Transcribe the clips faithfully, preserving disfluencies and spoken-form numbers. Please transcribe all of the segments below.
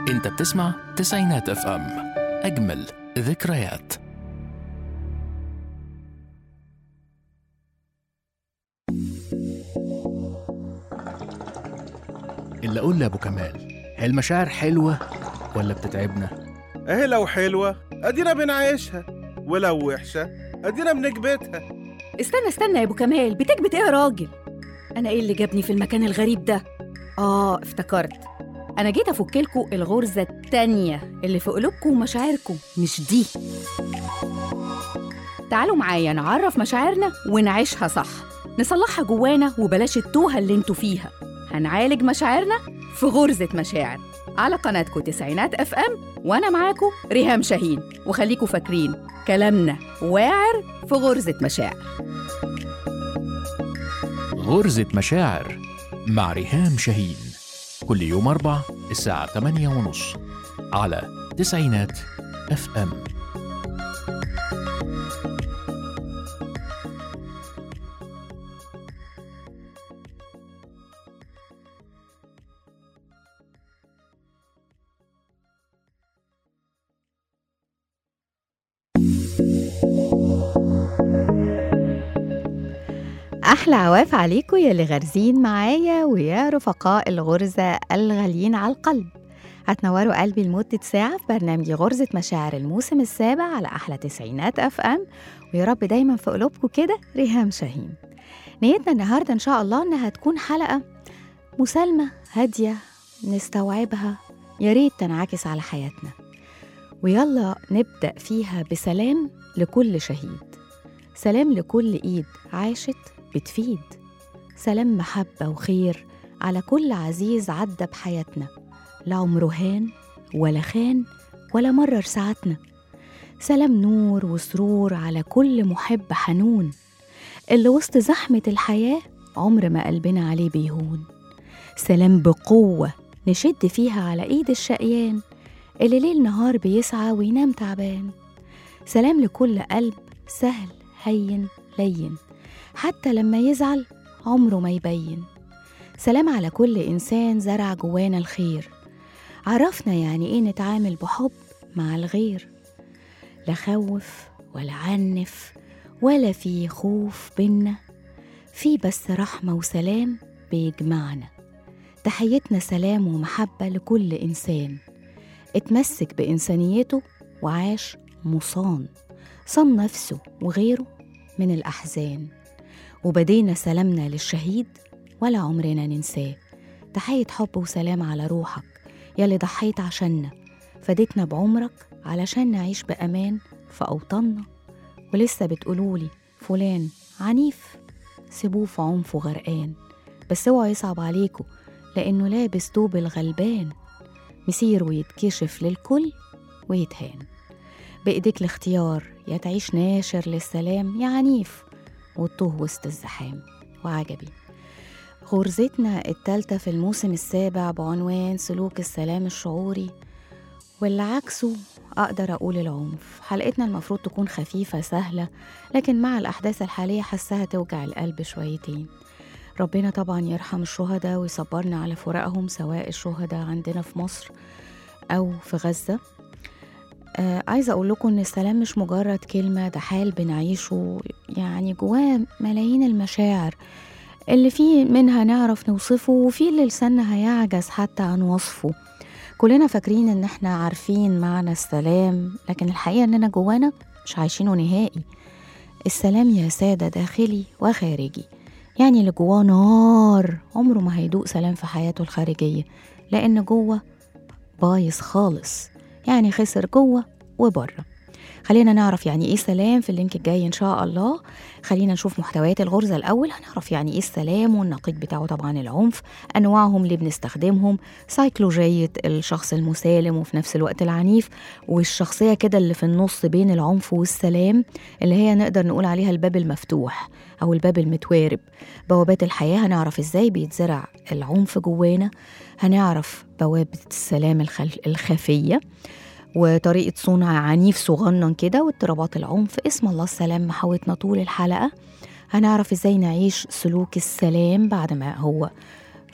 انت بتسمع تسعينات اف ام، اجمل ذكريات. اللي اقول لابو كمال، هي المشاعر حلوه ولا بتتعبنا؟ اهي لو حلوة ادينا بنعيشها، ولو وحشة ادينا بنكبتها. استنى استنى يا ابو كمال، بتكبت ايه يا راجل؟ انا ايه اللي جابني في المكان الغريب ده؟ اه افتكرت، انا جيت افكلكوا الغرزة التانية اللي في قلوبكم ومشاعركم، مش دي. تعالوا معايا نعرف مشاعرنا ونعيشها صح، نصلحها جوانا وبلاش التوهة اللي انتوا فيها. هنعالج مشاعرنا في غرزة مشاعر على قناتكم تسعينات اف ام، وانا معاكم ريهام شاهين. وخليكوا فاكرين كلامنا واعر في غرزة مشاعر. غرزة مشاعر مع ريهام شاهين، كل يوم أربع الساعة ثمانية ونص على تسعينات اف ام. أحلى عواف عليكم يا اللي غارزين معايا ويا رفقاء الغرزة الغاليين على القلب. هتنوروا قلبي لمدة ساعة في برنامج غرزة مشاعر الموسم السابع على أحلى تسعينات أف أم، ويا رب دايما في قلوبكم كده ريهام شاهين. نيتنا النهاردة إن شاء الله إنها تكون حلقة مسالمة هادية نستوعبها، يا ريت تنعكس على حياتنا. ويلا نبدأ فيها بسلام لكل شهيد، سلام لكل إيد عاشت بتفيد، سلام محبة وخير على كل عزيز عدى بحياتنا، لا عمره هان ولا خان ولا مرر ساعتنا. سلام نور وسرور على كل محب حنون، اللي وسط زحمة الحياة عمر ما قلبنا عليه بيهون. سلام بقوة نشد فيها على إيد الشقيان، اللي ليل نهار بيسعى وينام تعبان. سلام لكل قلب سهل هين لين، حتى لما يزعل عمره ما يبين. سلام على كل إنسان زرع جوانا الخير، عرفنا يعني إيه نتعامل بحب مع الغير. لا خوف ولا عنف ولا في خوف بينا، في بس رحمة وسلام بيجمعنا. تحيتنا سلام ومحبة لكل إنسان اتمسك بإنسانيته وعاش مصان، صان نفسه وغيره من الأحزان. وبدينا سلامنا للشهيد ولا عمرنا ننساه. تحية حب وسلام على روحك يلي ضحيت عشاننا، فديتنا بعمرك علشان نعيش بأمان في أوطاننا. ولسه بتقولولي فلان عنيف، سيبوه في عنفه غرقان، بس اوعوا يصعب عليكم لأنه لابس توب الغلبان، مسير ويتكشف للكل ويتهان. بإيديك الاختيار، يا تعيش ناشر للسلام يا عنيف وتوه وسط الزحام. وعجبي غرزتنا التالتة في الموسم السابع بعنوان سلوك السلام الشعوري، واللي عكسه أقدر أقول العنف. حلقتنا المفروض تكون خفيفة سهلة، لكن مع الأحداث الحالية حسها توجع القلب شويتين. ربنا طبعا يرحم الشهداء ويصبرنا على فراقهم، سواء الشهداء عندنا في مصر أو في غزة. آه عايزة أقول لكم إن السلام مش مجرد كلمة، ده حال بنعيشه، يعني جواه ملايين المشاعر اللي فيه منها نعرف نوصفه وفيه اللي لساننا هيعجز حتى عن وصفه. كلنا فاكرين إن احنا عارفين معنى السلام، لكن الحقيقة إننا جوانا مش عايشينه نهائي. السلام يا سادة داخلي وخارجي، يعني اللي جواه نار عمره ما هيدوق سلام في حياته الخارجية، لأن جوه بايظ خالص، يعني خسر جوه وبره. خلينا نعرف يعني ايه سلام في اللينك الجاي ان شاء الله. خلينا نشوف محتويات الغرزة الأول، هنعرف يعني ايه السلام والنقيض بتاعه طبعا العنف، أنواعهم اللي بنستخدمهم، سيكولوجية الشخص المسالم وفي نفس الوقت العنيف، والشخصية كده اللي في النص بين العنف والسلام اللي هي نقدر نقول عليها الباب المفتوح أو الباب المتوارب. بوابات الحياة هنعرف ازاي بيتزرع العنف جوانا، هنعرف بوابة السلام الخل... الخفية وطريقة صنع عنيف صغنن كده، واضطرابات العنف. اسم الله السلام محاوتنا طول الحلقة. هنعرف ازاي نعيش سلوك السلام بعد ما هو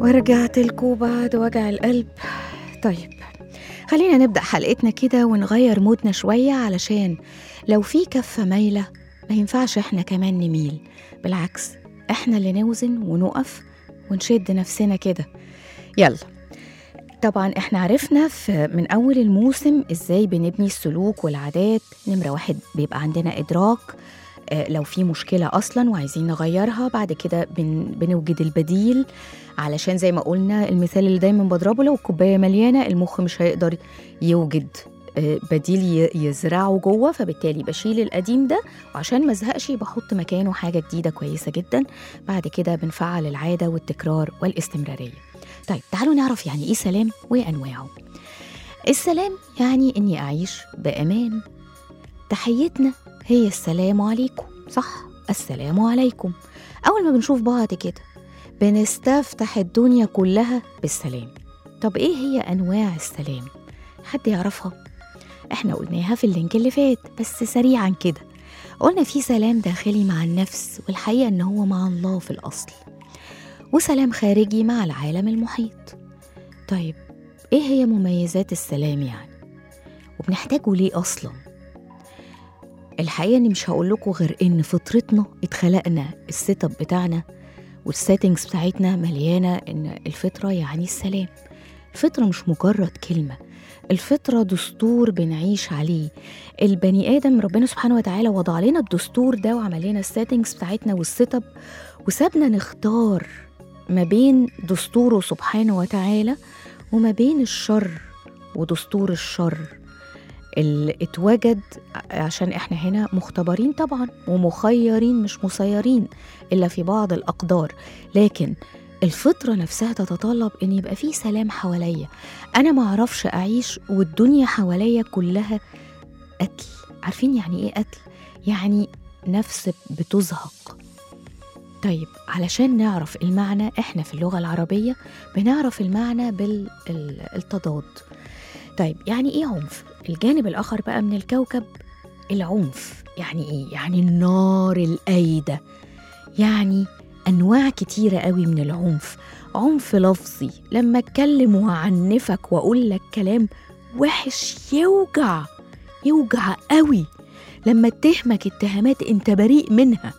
ورجعت لكم بعد وجع القلب. طيب خلينا نبدأ حلقتنا كده ونغير مودنا شوية، علشان لو في كفة مايلة ما ينفعش احنا كمان نميل، بالعكس احنا اللي نوزن ونقف ونشد نفسنا كده. يلا، طبعا احنا عرفنا في من أول الموسم ازاي بنبني السلوك والعادات. نمرة واحد بيبقى عندنا إدراك لو في مشكلة أصلاً وعايزين نغيرها، بعد كده بن بنوجد البديل، علشان زي ما قلنا المثال اللي دايما بضربه، لو الكوباية مليانة المخ مش هيقدر يوجد بديل يزرعه جوه، فبالتالي بشيل القديم ده وعشان ما ازهقش بحط مكانه حاجة جديدة كويسة جدا. بعد كده بنفعل العادة والتكرار والاستمرارية. طيب تعالوا نعرف يعني إيه سلام وأنواعه. السلام يعني إني أعيش بأمان. تحيتنا هي السلام عليكم، صح؟ السلام عليكم. أول ما بنشوف بعض كده بنستفتح الدنيا كلها بالسلام. طب إيه هي أنواع السلام؟ حد يعرفها؟ إحنا قلناها في اللينك اللي فات بس سريعا كده. قلنا في سلام داخلي مع النفس، والحقيقة إن هو مع الله في الأصل، وسلام خارجي مع العالم المحيط. طيب إيه هي مميزات السلام يعني؟ وبنحتاجه ليه أصلاً؟ الحقيقة إني مش هقول لكم غير إن فطرتنا اتخلقنا، السيت اب بتاعنا والسيتنجز بتاعتنا مليانة إن الفطرة يعني السلام. الفطرة مش مجرد كلمة، الفطرة دستور بنعيش عليه. البني آدم ربنا سبحانه وتعالى وضع لنا الدستور ده وعمل لنا السيتنجز بتاعتنا والسيت اب، وسابنا نختار ما بين دستوره سبحانه وتعالى وما بين الشر ودستور الشر اللي اتوجد، عشان احنا هنا مختبرين طبعا ومخيرين مش مسيرين إلا في بعض الأقدار. لكن الفطرة نفسها تتطلب إن يبقى فيه سلام حواليا. أنا ما أعرفش أعيش والدنيا حواليا كلها قتل. عارفين يعني إيه قتل؟ يعني نفس بتزهق. طيب علشان نعرف المعنى، إحنا في اللغة العربية بنعرف المعنى بالتضاد. طيب يعني إيه عنف؟ الجانب الآخر بقى من الكوكب العنف يعني إيه؟ يعني النار الأيدة، يعني أنواع كتيرة قوي من العنف. عنف لفظي، لما أتكلم وأعنفك وأقول لك كلام وحش يوجع يوجع قوي. لما اتهمك اتهامات أنت بريء منها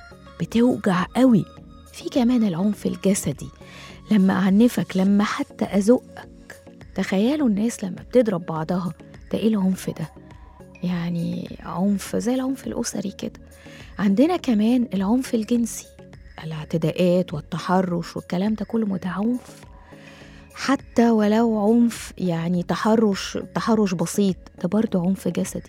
بتوجع قوي. في كمان العنف الجسدي، لما أعنفك، لما حتى أزقك. تخيلوا الناس لما بتضرب بعضها، ده إيه العنف ده؟ يعني عنف زي العنف الأسري كده. عندنا كمان العنف الجنسي، الاعتداءات والتحرش والكلام ده كله، ده عنف. حتى ولو عنف يعني تحرش تحرش بسيط، ده برضو عنف جسدي.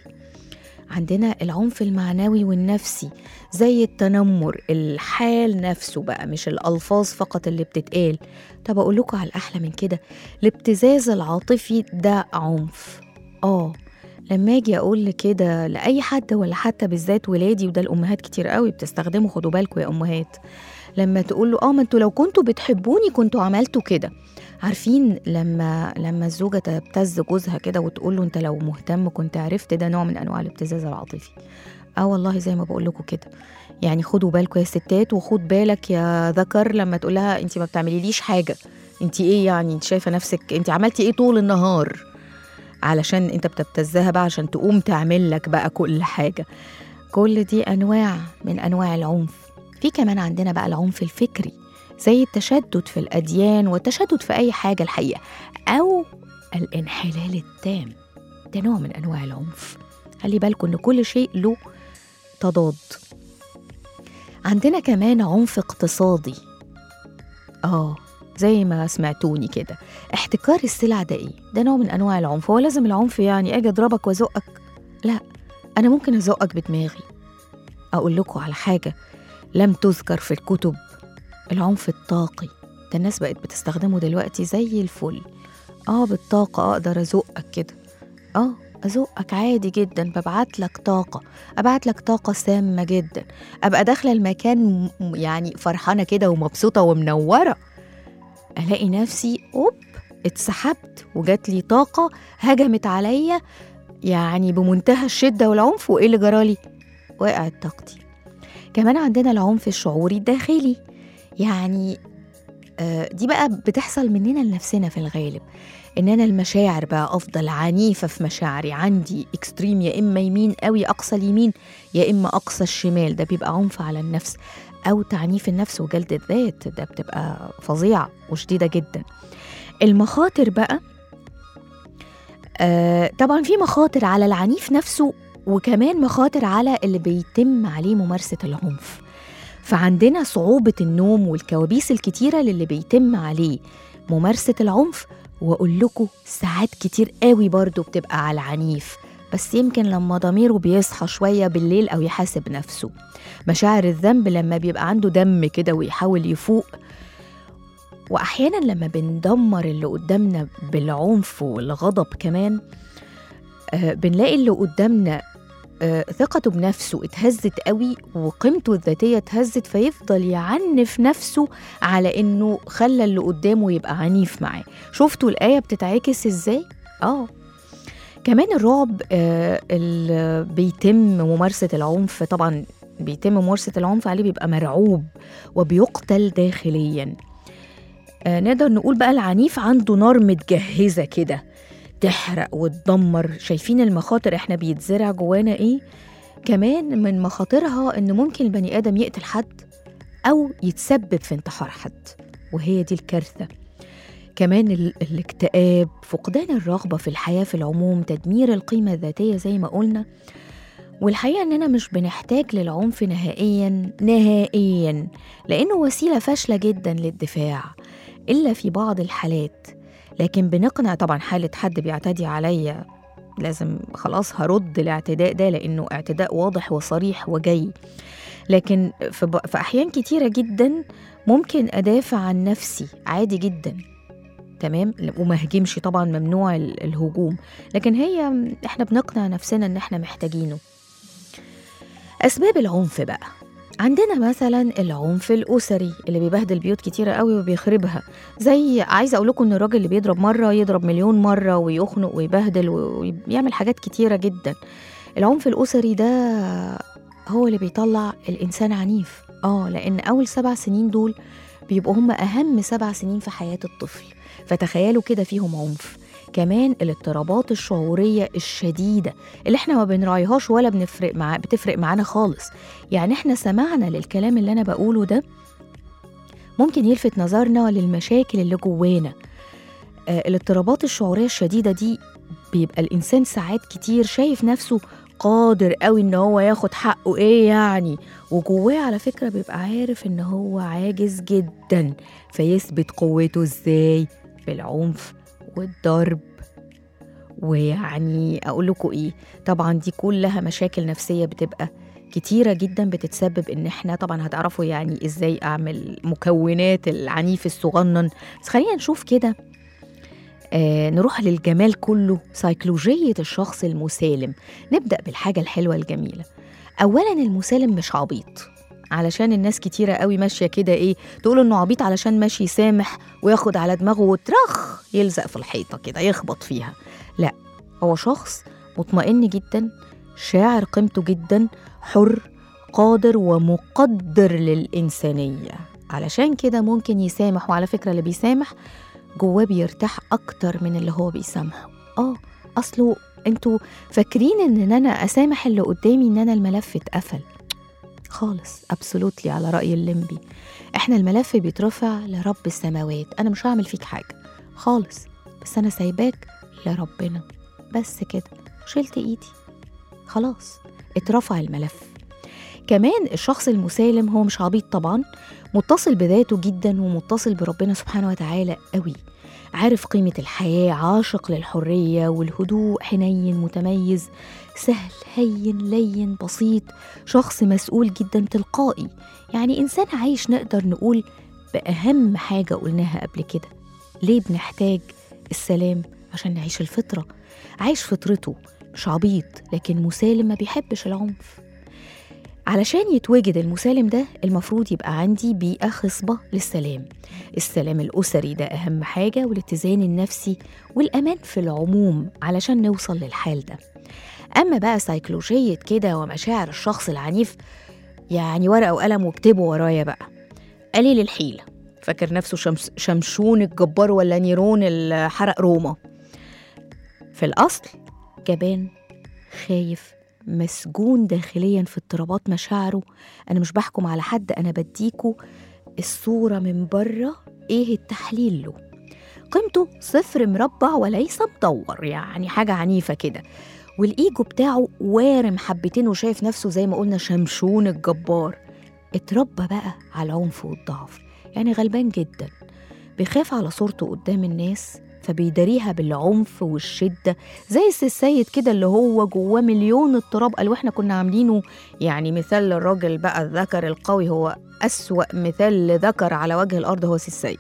عندنا العنف المعنوي والنفسي زي التنمر، الحال نفسه بقى مش الألفاظ فقط اللي بتتقال. طب أقول لكم على الأحلى من كده، الابتزاز العاطفي ده عنف. آه لما أجي أقول كده لأي حد، ولا حتى بالذات ولادي، وده الأمهات كتير قوي بتستخدمه، خدوا بالكم يا أمهات، لما تقول له آه ما انتوا لو كنتوا بتحبوني كنتوا عملتوا كده. عارفين لما لما الزوجة تبتز جوزها كده وتقول له انت لو مهتم كنت عرفت، ده نوع من انواع الابتزاز العاطفي. اه والله زي ما بقول لكم كده. يعني خدوا بالكم يا ستات، وخد بالك يا ذكر لما تقول لها انت ما بتعمليليش حاجة، انت ايه يعني، انت شايفة نفسك انت عملتي ايه طول النهار، علشان انت بتبتزها بقى عشان تقوم تعمل لك بقى كل حاجة. كل دي انواع من انواع العنف. في كمان عندنا بقى العنف الفكري، زي التشدد في الأديان والتشدد في أي حاجة الحقيقة، أو الانحلال التام، ده نوع من أنواع العنف. خلي بالكم إن كل شيء له تضاد. عندنا كمان عنف اقتصادي، آه زي ما سمعتوني كده، احتكار السلع، ده إيه؟ ده نوع من أنواع العنف. هو لازم العنف يعني أجي أضربك وأزقك؟ لا، أنا ممكن أزقك بدماغي. أقول لكم على حاجة لم تذكر في الكتب، العنف الطاقي، ده الناس بقت بتستخدمه دلوقتي زي الفل. اه بالطاقة اقدر ازقك كده، اه ازقك عادي جدا، ببعت لك طاقة، ابعت لك طاقة سامة جدا، ابقى داخلة المكان يعني فرحانة كده ومبسوطة ومنورة، الاقي نفسي اوب اتسحبت وجات لي طاقة هجمت عليا يعني بمنتهى الشدة والعنف، وايه اللي جرالي؟ وقعت طاقتي. كمان عندنا العنف الشعوري الداخلي، يعني آه دي بقى بتحصل مننا لنفسنا في الغالب، إن أنا المشاعر بقى أفضل عنيفة في مشاعري، عندي إكستريم، يا إما يمين قوي أقصى اليمين يا إما أقصى الشمال. ده بيبقى عنف على النفس أو تعنيف النفس وجلد الذات، ده بتبقى فظيعة وشديدة جدا. المخاطر بقى آه طبعا في مخاطر على العنيف نفسه، وكمان مخاطر على اللي بيتم عليه ممارسة العنف. فعندنا صعوبة النوم والكوابيس الكتيرة للي بيتم عليه ممارسة العنف، وأقول لكم ساعات كتير قوي برضو بتبقى على العنيف، بس يمكن لما ضميره بيصحى شوية بالليل أو يحاسب نفسه. مشاعر الذنب لما بيبقى عنده دم كده ويحاول يفوق. وأحيانا لما بندمر اللي قدامنا بالعنف والغضب كمان آه بنلاقي اللي قدامنا آه ثقته بنفسه اتهزت قوي وقيمته الذاتية اتهزت، فيفضل يعنف نفسه على إنه خلى اللي قدامه يبقى عنيف معاه. شفتوا الآية بتتعكس إزاي؟ آه كمان الرعب آه اللي بيتم ممارسة العنف، طبعا بيتم ممارسة العنف عليه بيبقى مرعوب وبيقتل داخليا. آه نقدر نقول بقى العنيف عنده نار متجهزة كده تحرق وتدمر. شايفين المخاطر احنا بيتزرع جوانا ايه؟ كمان من مخاطرها ان ممكن البني ادم يقتل حد او يتسبب في انتحار حد، وهي دي الكارثة. كمان ال- الاكتئاب، فقدان الرغبة في الحياة في العموم، تدمير القيمة الذاتية زي ما قلنا. والحقيقة اننا مش بنحتاج للعنف نهائيا نهائيا، لانه وسيلة فاشلة جدا للدفاع إلا في بعض الحالات. لكن بنقنع طبعا حالة حد بيعتدي عليا لازم خلاص هرد الاعتداء ده لأنه اعتداء واضح وصريح وجاي. لكن في, ب... في أحيان كتيرة جدا ممكن أدافع عن نفسي عادي جدا، تمام، وما هجمش. طبعا ممنوع ال... الهجوم، لكن هي احنا بنقنع نفسنا ان احنا محتاجينه. أسباب العنف بقى عندنا مثلا العنف الأسري اللي بيبهدل بيوت كتيرة قوي وبيخربها. زي عايزة أقول لكم إن الراجل اللي بيضرب مرة يضرب مليون مرة ويخنق ويبهدل ويعمل حاجات كتيرة جدا. العنف الأسري ده هو اللي بيطلع الإنسان عنيف. آه لأن أول سبع سنين دول بيبقوا هم أهم سبع سنين في حياة الطفل، فتخيلوا كده فيهم عنف. كمان الاضطرابات الشعورية الشديدة اللي احنا ما بنراعيهاش ولا بنفرق مع بتفرق معانا خالص. يعني احنا سمعنا للكلام اللي انا بقوله ده ممكن يلفت نظرنا للمشاكل اللي جوانا. آه الاضطرابات الشعورية الشديدة دي بيبقى الإنسان ساعات كتير شايف نفسه قادر قوي ان هو ياخد حقه ايه يعني، وجواه على فكرة بيبقى عارف ان هو عاجز جدا، فيثبت قوته ازاي؟ بالعنف والضرب. ويعني أقول لكم إيه، طبعا دي كلها مشاكل نفسية بتبقى كتيرة جدا بتتسبب إن إحنا طبعا هتعرفوا يعني إزاي أعمل مكونات العنيف الصغنن. بس خلينا نشوف كده آه نروح للجمال كله، سيكولوجية الشخص المسالم. نبدأ بالحاجة الحلوة الجميلة. أولا المسالم مش عبيط، علشان الناس كتيرة قوي ماشية كده إيه تقول إنه عبيط علشان ماشي يسامح وياخد على دماغه وترخ يلزق في الحيطة كده يخبط فيها. لا، هو شخص مطمئن جدا، شاعر قيمته جدا، حر، قادر ومقدر للإنسانية، علشان كده ممكن يسامح. وعلى فكرة اللي بيسامح جواه بيرتاح أكتر من اللي هو بيسامحه. آه أصله أنتوا فاكرين إن أنا أسامح اللي قدامي إن أنا الملف اتقفل خالص. أبسولوتلي على رأي الليمبي، إحنا الملف بيترفع لرب السماوات. أنا مش هعمل فيك حاجة خالص، بس أنا سايباك لربنا بس كده. شلت إيدي خلاص، اترفع الملف. كمان الشخص المسالم هو مش عبيط طبعا، متصل بذاته جدا ومتصل بربنا سبحانه وتعالى قوي، عارف قيمة الحياة، عاشق للحرية والهدوء، حنين، متميز، سهل، هين، لين، بسيط، شخص مسؤول جدا، تلقائي. يعني إنسان عايش نقدر نقول بأهم حاجة قلناها قبل كده. ليه بنحتاج السلام؟ عشان نعيش الفطرة، عايش فطرته، مش عبيط لكن مسالم، ما بيحبش العنف. علشان يتوجد المسالم ده المفروض يبقى عندي بيئة خصبة للسلام. السلام الأسري ده أهم حاجة، والاتزان النفسي والأمان في العموم علشان نوصل للحال ده. أما بقى سيكولوجية كده ومشاعر الشخص العنيف، يعني ورقة وقلم واكتبوا ورايا بقى. قليل الحيلة، فاكر نفسه شمس شمشون الجبار ولا نيرون اللي حرق روما. في الأصل جبان، خايف، مسجون داخليا في اضطرابات مشاعره. أنا مش بحكم على حد، أنا بديكوا الصورة من بره إيه التحليل له. قيمته صفر مربع وليس مدور، يعني حاجة عنيفة كده، والإيجو بتاعه وارم حبتين وشايف نفسه زي ما قلنا شمشون الجبار. اتربى بقى على العنف والضعف، يعني غلبان جدا، بيخاف على صورته قدام الناس فبيداريها بالعنف والشدة، زي السيد كده اللي هو جواه مليون اضطراب. قال واحنا كنا عاملينه يعني مثال للراجل بقى الذكر القوي، هو أسوأ مثال لذكر على وجه الأرض هو السيد.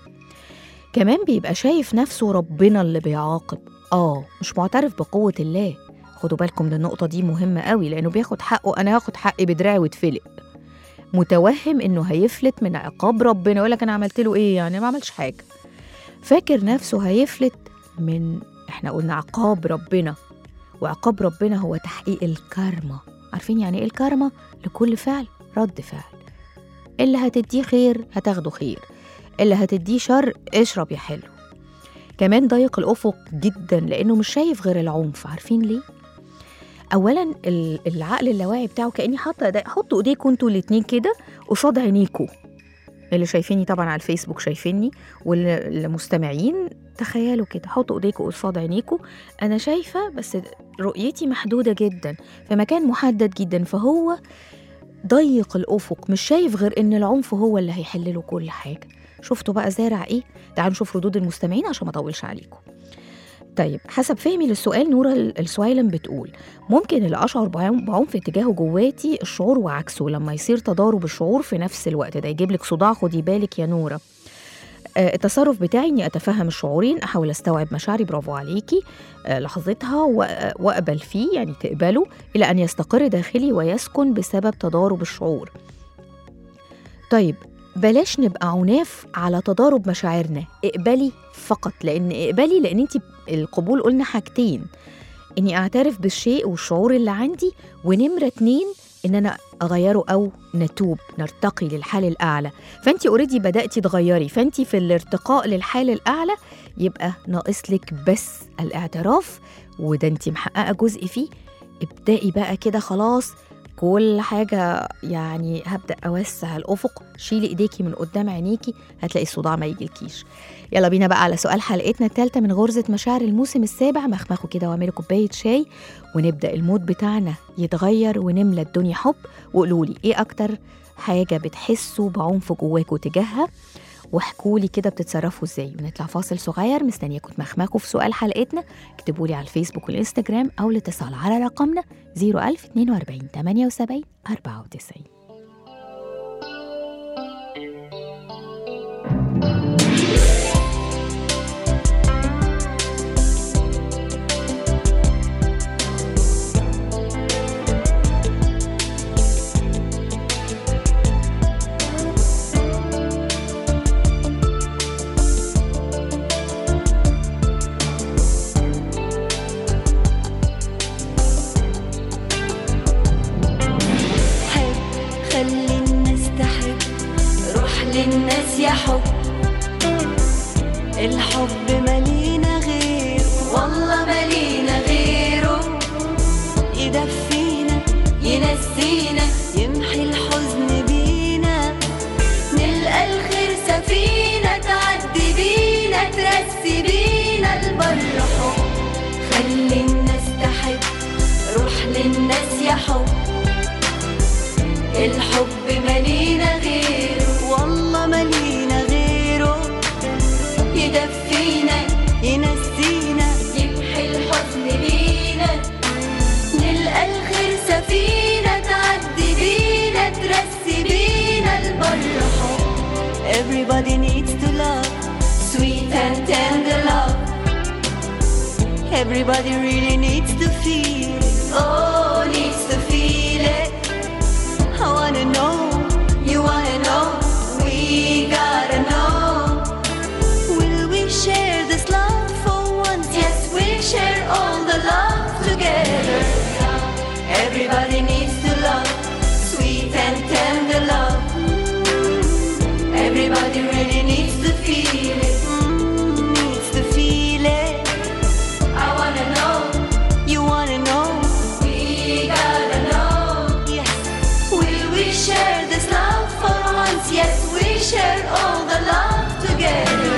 كمان بيبقى شايف نفسه ربنا اللي بيعاقب، آه مش معترف بقوة الله. خدوا بالكم من النقطة دي مهمة قوي، لأنه بياخد حقه، أنا هاخد حقي بدراعي واتفلق، متوهم إنه هيفلت من عقاب ربنا. يقول لك أنا عملت له إيه يعني؟ ما عملش حاجة. فاكر نفسه هيفلت من، إحنا قلنا عقاب ربنا، وعقاب ربنا هو تحقيق الكارما. عارفين يعني إيه الكارما؟ لكل فعل رد فعل، اللي هتديه خير هتاخده خير، اللي هتديه شر اشرب يا حلو. كمان ضيق الأفق جدا لأنه مش شايف غير العنف. عارفين ليه؟ أولا العقل اللاواعي بتاعه كأني حاطة، حطوا إيديكوا انتوا الاتنين كده قصاد عينيكوا، اللي شايفيني طبعا على الفيسبوك شايفيني، والمستمعين تخيلوا كده، حطوا إيديكوا قصاد عينيكوا. أنا شايفة بس رؤيتي محدودة جدا في مكان محدد جدا، فهو ضيق الأفق، مش شايف غير إن العنف هو اللي هيحلله كل حاجة. شفتوا بقى زارع إيه؟ تعالوا نشوف ردود المستمعين عشان ما أطولش عليكم. طيب حسب فهمي للسؤال، نورة السويلم بتقول ممكن اللي أشعر بعنف اتجاهه جواتي الشعور وعكسه، لما يصير تضارب الشعور في نفس الوقت ده يجيب لك صداع. خدي بالك يا نورة. آه التصرف بتاعي إني أتفهم الشعورين، أحاول أستوعب مشاعري، برافو عليكي، آه لحظتها وأقبل فيه، يعني تقبله إلى أن يستقر داخلي ويسكن بسبب تضارب الشعور. طيب بلاش نبقى عناف على تضارب مشاعرنا، اقبلي فقط، لأن اقبلي لأن انت القبول قلنا حاجتين، اني اعترف بالشيء والشعور اللي عندي، ونمرة اتنين ان انا اغيره او نتوب نرتقي للحال الاعلى. فانت اوريدي بدأتي تغيري، فانت في الارتقاء للحال الاعلى، يبقى ناقص لك بس الاعتراف، وده انت محققة جزء فيه. ابدأي بقى كده خلاص كل حاجة، يعني هبدأ أوسع الأفق. شيلي إيديكي من قدام عينيكي هتلاقي الصداع ما يجيلكيش. يلا بينا بقى على سؤال حلقتنا الثالثة من غرزة مشاعر الموسم السابع. مخمخوا كده واعملوا كوباية شاي ونبدأ المود بتاعنا يتغير ونملى الدنيا حب. وقولولي إيه أكتر حاجة بتحسوا بعنف جواكوا تجاهها، واحكولي كده بتتصرفوا ازاي. ونطلع فاصل صغير، مستنياكم تمخمخوا في سؤال حلقتنا. اكتبولي على الفيسبوك والانستجرام او الاتصال على رقمنا صفر ألف اتنين وأربعين تمانية وسبعين أربعة وتسعين. الحب مالينا غير، والله مالينا غيره، يدفينا ينسينا يمحي الحزن بينا، نلقى الخير سفينة تعدي بينا ترسي بينا البر حب. خلي الناس تحب، روح للناس يا حب، الحب مالينا غير، والله مالينا غيره، يدفينا ينسينا يمحي الحزن بينا، نلقى الخير سفينة تعدي بينا ترسي بينا البر حب. Everybody needs to love, sweet and tender love. Everybody really needs to feel it, oh needs to feel it. I wanna know, you wanna know, we gotta know. Share this love for once, yes we'll share all the love together. Everybody needs to love, sweet and tender love. Everybody really share all the love together.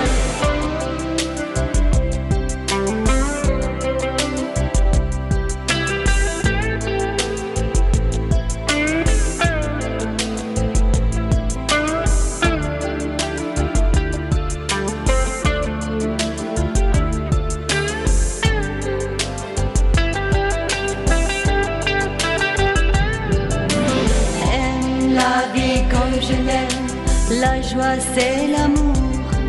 La joie c'est l'amour,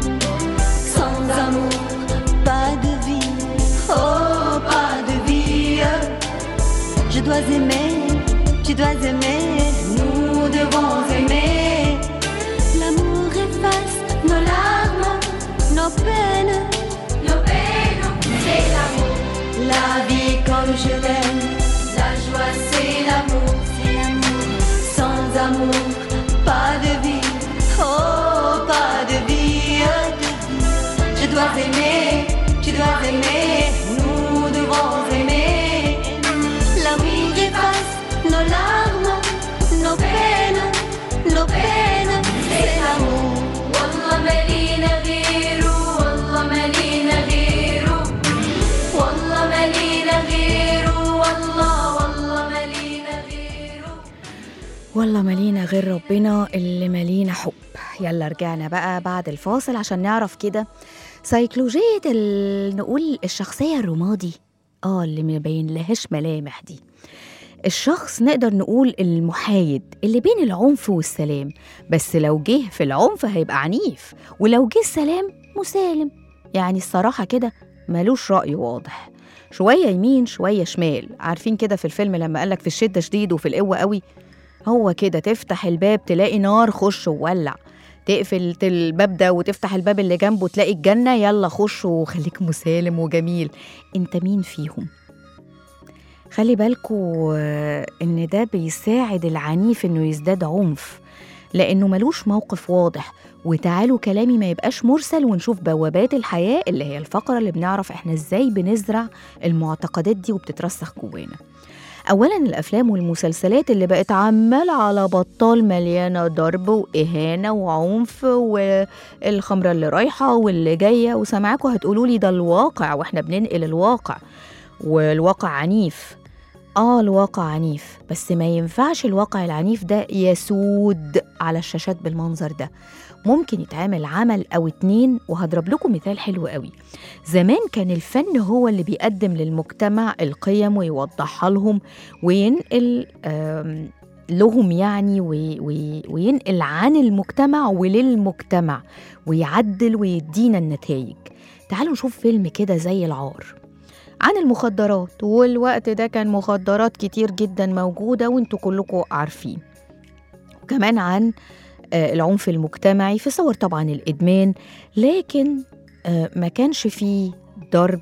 sans amour pas de vie, oh pas de vie. Je dois aimer, tu dois aimer, nous devons aimer. L'amour efface nos larmes, nos peines, nos peines, c'est l'amour. La vie comme je l'aime, la joie c'est l'amour, c'est l'amour, sans amour pas de vie. Oh, pas de vie, je dois aimer, tu dois aimer, nous devons aimer. L'amour efface nos larmes, nos peines, nos peines, c'est l'amour. Wallah malina ghiru, wallah malina ghiru, wallah malina ghiru, wallah wallah malina ghiru. والله مالينا غير ربنا اللي مالينا حب. يلا رجعنا بقى بعد الفاصل عشان نعرف كده سيكولوجية نقول الشخصية الرمادي اه اللي مبين لهاش ملامح دي. الشخص نقدر نقول المحايد اللي بين العنف والسلام، بس لو جه في العنف هيبقى عنيف، ولو جه السلام مسالم. يعني الصراحة كده ملوش رأي واضح، شوية يمين شوية شمال. عارفين كده في الفيلم لما قالك في الشدة شديد وفي القوة قوي؟ هو كده تفتح الباب تلاقي نار خش وولع، تقفل الباب ده وتفتح الباب اللي جنبه تلاقي الجنة، يلا خش وخليك مسالم وجميل. انت مين فيهم؟ خلي بالكوا ان ده بيساعد العنيف انه يزداد عنف لانه ملوش موقف واضح. وتعالوا كلامي ما يبقاش مرسل ونشوف بوابات الحياة اللي هي الفقرة اللي بنعرف احنا ازاي بنزرع المعتقدات دي وبتترسخ جوانا. أولاً الأفلام والمسلسلات اللي بقت عمال على بطال مليانة ضرب وإهانة وعنف والخمرة اللي رايحة واللي جاية، وسمعكوا هتقولولي ده الواقع وإحنا بننقل الواقع والواقع عنيف. آه الواقع عنيف، بس ما ينفعش الواقع العنيف ده يسود على الشاشات بالمنظر ده. ممكن يتعمل عمل أو اتنين، وهضرب لكم مثال حلو قوي. زمان كان الفن هو اللي بيقدم للمجتمع القيم ويوضحها لهم وينقل لهم يعني وينقل عن المجتمع وللمجتمع ويعدل ويدينا النتائج. تعالوا نشوف فيلم كده زي العار عن المخدرات، والوقت ده كان مخدرات كتير جدا موجودة وانتوا كلكم عارفين، وكمان عن العنف المجتمعي في صور طبعا الإدمان، لكن ما كانش فيه ضرب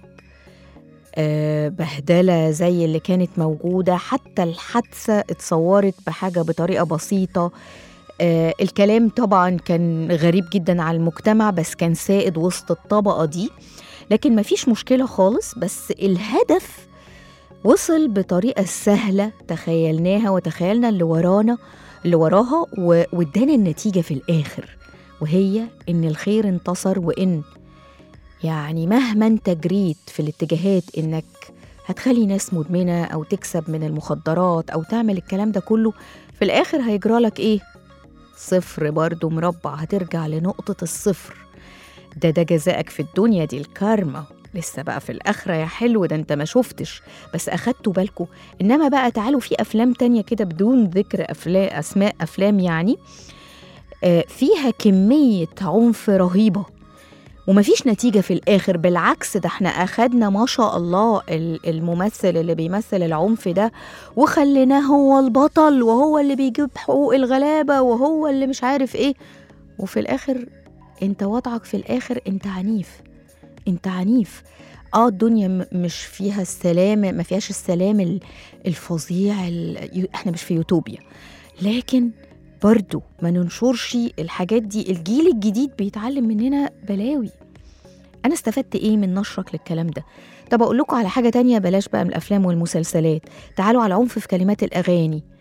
بهدلة زي اللي كانت موجودة. حتى الحادثة اتصورت بحاجة بطريقة بسيطة. الكلام طبعا كان غريب جدا على المجتمع بس كان سائد وسط الطبقة دي، لكن ما فيش مشكلة خالص. بس الهدف وصل بطريقة سهلة تخيلناها وتخيلنا اللي ورانا اللي وراها وادانا النتيجة في الآخر، وهي إن الخير انتصر. وإن يعني مهما انت جريت في الاتجاهات إنك هتخلي ناس مدمنة أو تكسب من المخدرات أو تعمل الكلام ده كله، في الآخر هيجرالك إيه؟ صفر برضو مربع، هترجع لنقطة الصفر. ده ده جزائك في الدنيا، دي الكارما. لسه بقى في الآخرة يا حلو، ده انت ما شفتش بس أخدتوا بالكوا. إنما بقى تعالوا في أفلام تانية كده بدون ذكر أفلام أسماء أفلام يعني آه فيها كمية عنف رهيبة ومفيش نتيجة في الآخر. بالعكس ده احنا أخدنا ما شاء الله الممثل اللي بيمثل العنف ده وخليناه هو البطل وهو اللي بيجيب حقوق الغلابة وهو اللي مش عارف ايه، وفي الآخر انت وضعك في الآخر انت عنيف. انت عنيف. اه الدنيا مش فيها السلام، ما فيهاش السلام الفظيع، احنا مش في يوتوبيا، لكن برضو ما ننشرش الحاجات دي. الجيل الجديد بيتعلم مننا بلاوي. انا استفدت ايه من نشرك للكلام ده؟ طب اقول لكم على حاجة تانية، بلاش بقى من الافلام والمسلسلات، تعالوا على عنف في كلمات الاغاني.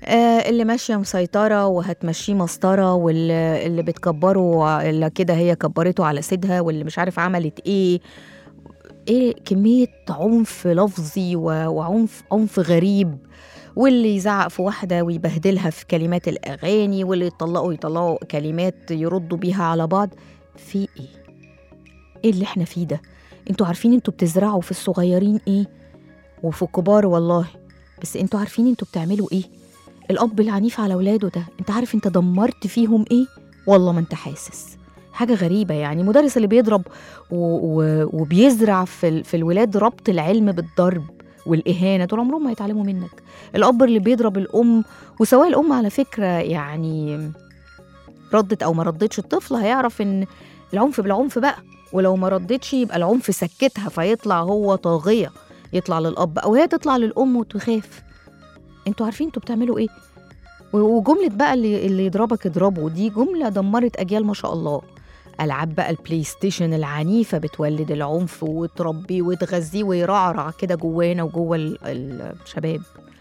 آه اللي ماشية مسيطرة وهتمشيه مسطرة، واللي اللي بتكبره اللي كده هي كبرته على سيدها، واللي مش عارف عملت ايه ايه كمية عنف لفظي و- وعنف عنف غريب، واللي يزعق في واحدة ويبهدلها في كلمات الأغاني، واللي يطلقوا يطلقوا كلمات يردوا بيها على بعض. في ايه؟ ايه اللي احنا فيه ده؟ انتوا عارفين انتوا بتزرعوا في الصغيرين ايه وفي الكبار والله، بس انتوا عارفين انتوا بتعملوا ايه؟ الأب العنيف على ولاده ده، انت عارف انت دمرت فيهم ايه؟ والله ما انت حاسس. حاجة غريبة يعني. المدرس اللي بيضرب و... و... وبيزرع في, ال... في الولاد ربط العلم بالضرب والإهانة، طول عمرهم ما يتعلموا منك. الأب اللي بيضرب الأم، وسواء الأم على فكرة يعني ردت أو ما ردتش، الطفل هيعرف إن العنف بالعنف بقى، ولو ما ردتش يبقى العنف سكتها فيطلع هو طاغية، يطلع للأب أو هي تطلع للأم وتخاف. انتوا عارفين انتوا بتعملوا ايه؟ وجملة بقى اللي, اللي يضربك اضربه، دي جملة دمرت أجيال ما شاء الله. ألعاب بقى البلاي ستيشن العنيفة بتولد العنف وتربيه وتغذيه ويرعرع كده جوانا وجوه ال- الشباب.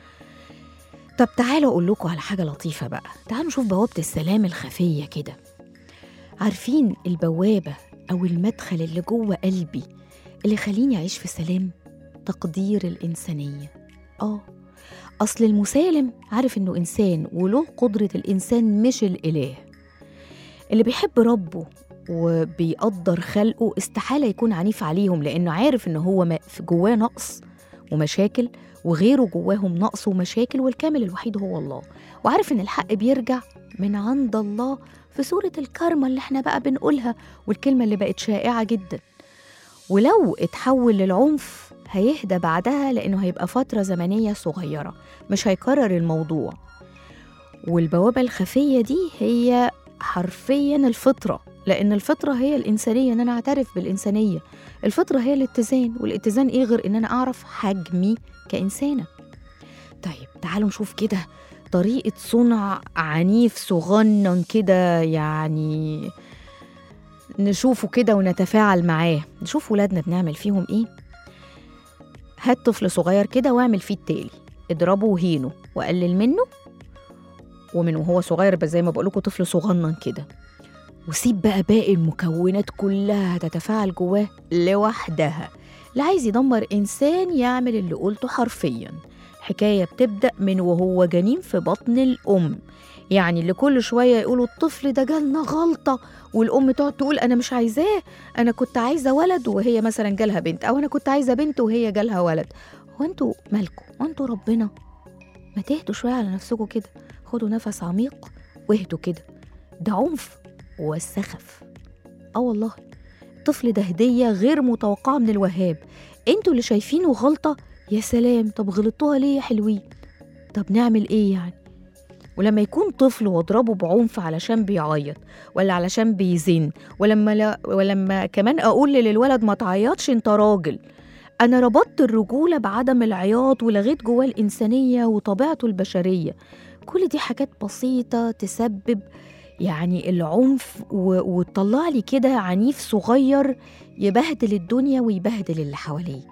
طب تعالوا أقول لكم على حاجة لطيفة بقى. تعالوا نشوف بوابة السلام الخفية كده. عارفين البوابة أو المدخل اللي جوه قلبي اللي خليني أعيش في سلام؟ تقدير الإنسانية. آه أصل المسالم عارف إنه إنسان وله قدرة الإنسان مش الإله. اللي بيحب ربه وبيقدر خلقه استحالة يكون عنيف عليهم، لأنه عارف إنه هو ما- في جواه نقص ومشاكل، وغيره جواهم نقص ومشاكل، والكامل الوحيد هو الله. وعارف إن الحق بيرجع من عند الله في سورة الكارما اللي احنا بقى بنقولها، والكلمة اللي بقت شائعة جدا. ولو اتحول للعنف هيهدى بعدها، لأنه هيبقى فترة زمنية صغيرة، مش هيكرر الموضوع. والبوابة الخفية دي هي حرفيا الفطرة، لأن الفطرة هي الإنسانية، إن أنا أعترف بالإنسانية. الفطرة هي الاتزان، والاتزان إيه غير إن أنا أعرف حجمي كإنسانة. طيب تعالوا نشوف كده طريقة صنع عنيف صغنن كده، يعني نشوفه كده ونتفاعل معاه، نشوف ولادنا بنعمل فيهم إيه. هات طفل صغير كده واعمل فيه التالي: اضربه وهينه وقلل منه، ومن وهو صغير بس زي ما بقولكوا طفل صغنن كده، وسيب بقى باقي المكونات كلها تتفاعل جواه لوحدها. اللي عايز يدمر إنسان يعمل اللي قلته حرفيا. حكاية بتبدأ من وهو جنين في بطن الأم، يعني اللي كل شوية يقولوا الطفل ده جالنا غلطة، والأم تقعد تقول أنا مش عايزاه، أنا كنت عايزة ولد وهي مثلا جالها بنت، أو أنا كنت عايزة بنت وهي جالها ولد. هو أنتوا مالكوا؟ وأنتوا ربنا؟ ما تهدوا شوية على نفسكوا كده، خدوا نفس عميق واهدوا كده. ده عنف والسخف. اه والله الطفل ده هدية غير متوقعة من الوهاب. انتوا اللي شايفينه غلطة، يا سلام، طب غلطوها ليه يا حلوين؟ طب نعمل ايه يعني؟ ولما يكون طفل واضربه بعنف علشان بيعيط ولا علشان بيزن، ولما لا ولما كمان اقول للولد ما تعيطش انت راجل، انا ربطت الرجولة بعدم العياط ولغيت جواه الإنسانية وطبيعته البشرية. كل دي حاجات بسيطة تسبب يعني العنف و- وتطلع لي كده عنيف صغير يبهدل الدنيا ويبهدل اللي حواليه.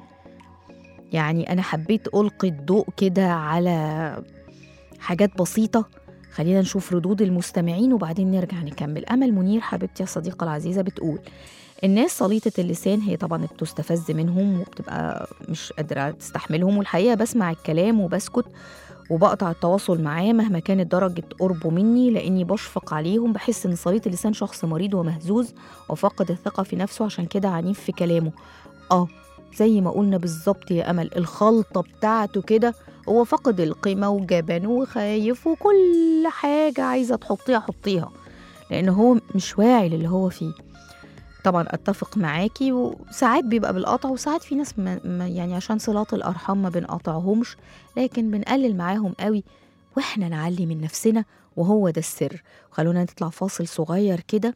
يعني أنا حبيت ألقي الضوء كده على حاجات بسيطة. خلينا نشوف ردود المستمعين وبعدين نرجع نكمل. أمل منير حبيبتي الصديقة العزيزة بتقول: الناس سليطة اللسان، هي طبعا بتستفز منهم وبتبقى مش قادرة تستحملهم، والحقيقة بسمع الكلام وبسكت وبقطع التواصل معاه مهما كانت درجة قربه مني، لأني بشفق عليهم. بحس إن سليط اللسان شخص مريض ومهزوز وفقد الثقة في نفسه، عشان كده عنيف في كلامه. آه زي ما قلنا بالظبط يا أمل، الخلطة بتاعته كده، هو فقد القيمة وجبان وخايف وكل حاجة عايزة تحطيها حطيها، لأن هو مش واعي للي هو فيه. طبعا أتفق معاكي، وساعات بيبقى بالقطع، وساعات في ناس ما ما- يعني عشان صلات الأرحام ما بنقطعهمش، لكن بنقلل معاهم قوي وإحنا نعلي من نفسنا، وهو ده السر. خلونا نطلع فاصل صغير كده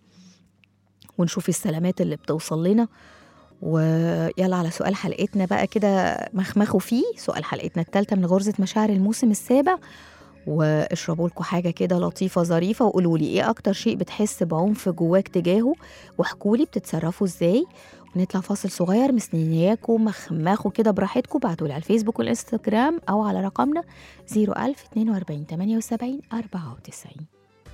ونشوف السلامات اللي بتوصل لنا، ويلا على سؤال حلقتنا بقى كده مخمخوا فيه. سؤال حلقتنا الثالثة من غرزة مشاعر الموسم السابع، واشربوا لكم حاجة كده لطيفة ظريفة وقولوا لي ايه اكتر شيء بتحس بعنف جواك تجاهه، واحكوا لي بتتصرفوا ازاي. نطلع فاصل صغير، مستنياكم مخماخوا كده براحتكم، بعتولي على الفيسبوك والانستجرام أو على رقمنا صفر ألف اتنين وأربعين تمانية وسبعين أربعة وتسعين.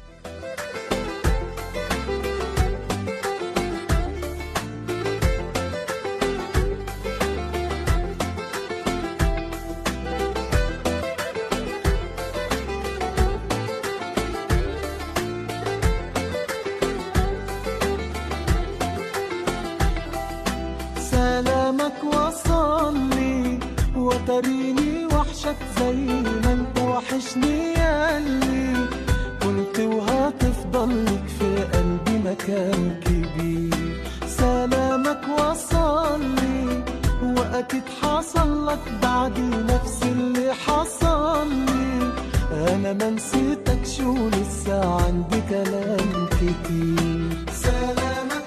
سلامك وصلي وتريني وحشك زي ما انت وحشني ياللي كنت وهتفضل لك في قلبي مكان كبير. سلامك وصلي واكيد حصل لك بعدي نفس اللي حصل لي. انا ما نسيتك شو لسه عندي كلام كتير. سلامك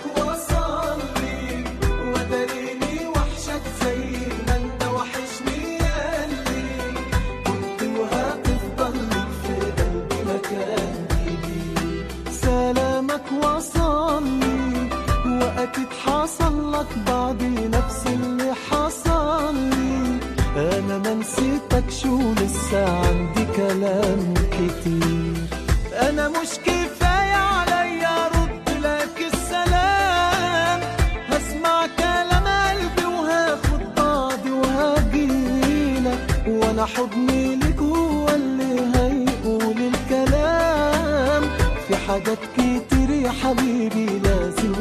وصلي وتريني وحشك زي ما انت وحشني ياللي كنت وهتفضل لك في قلبي مكان كبير. سلامك وصلي واكيد حصل لك بعدي نفس اللي حصل لي. انا ما نسيتك شو لسه عندي كلام كتير. انا مش كفايه عليا رد لك السلام، هسمع كلام قلبي وهاخد بعضي وهجيلك، وانا حضني لك هو اللي هيقول الكلام. في حاجات كتير يا حبيبي لازم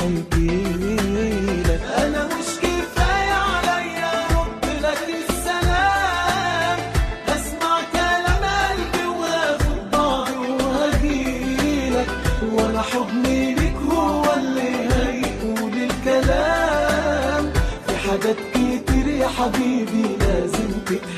تتحكيلك. انا مش كفايه عليا رد لك السلام، هسمع كلام قلبي وهاخد بعضي وهجيلك، وانا حضني لك هو اللي هيقول الكلام. في حاجات كتير يا حبيبي لازم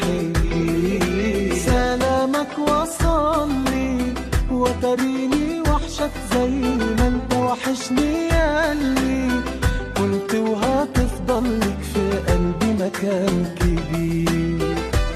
تتحكيلك. سلامك وصلي وتريني وحشك زي ما انت وحشني ياللي كنت وهتفضل لك في قلبي مكان كبير.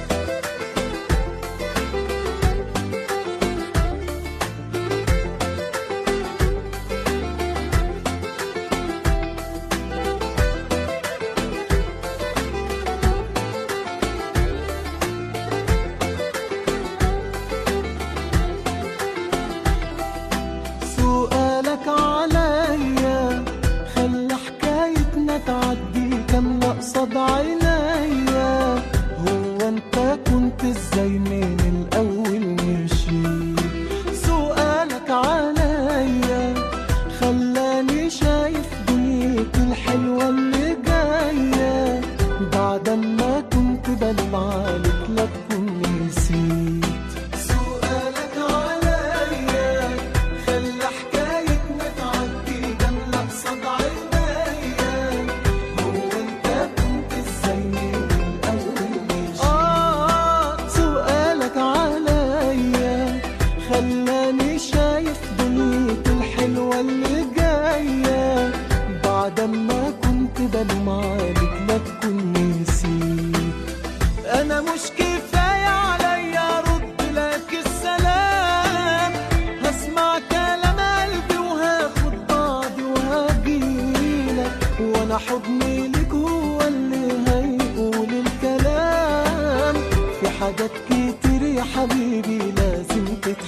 سؤالك عليا خلى حكايتنا تعدي كاملة قصاد عينيا. هو انت كنت ازاي من الاول مشيت؟ سؤالك عليا خلاني شايف دنيتي الحلوة اللي جاية، بعد ما كنت بلمعلك لا تكون نسيت. سؤالك عليا خلى حكايتنا تعدي كاملة قصاد عينيا. هو انت كنت ازاي من الاول مشيت؟ اه سؤالك عليا خلاني شايف دنيتي الحلوة اللي جاية، بعد ما كنت بلمعلك لا تكون نسيت. انا مش كفاية عليا رد لك السلام، هسمع كلام قلبي وهاخد بعضي وهجيلك، وانا حضني لك هو اللي هيقول الكلام. في حاجات كتير يا حبيبي لازم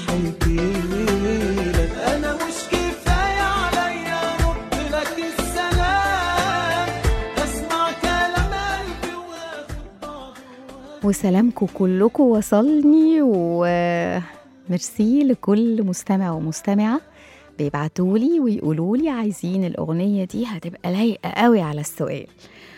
تتحكيلك. انا مش كفاية عليا رد لك السلام، هسمع كلام قلبي وهاخد بعضي وسلامكم كلكم وصلني، وميرسي لكل مستمع ومستمعة بيبعتولي ويقولولي عايزين الأغنية دي، هتبقى لايقة قوي على السؤال،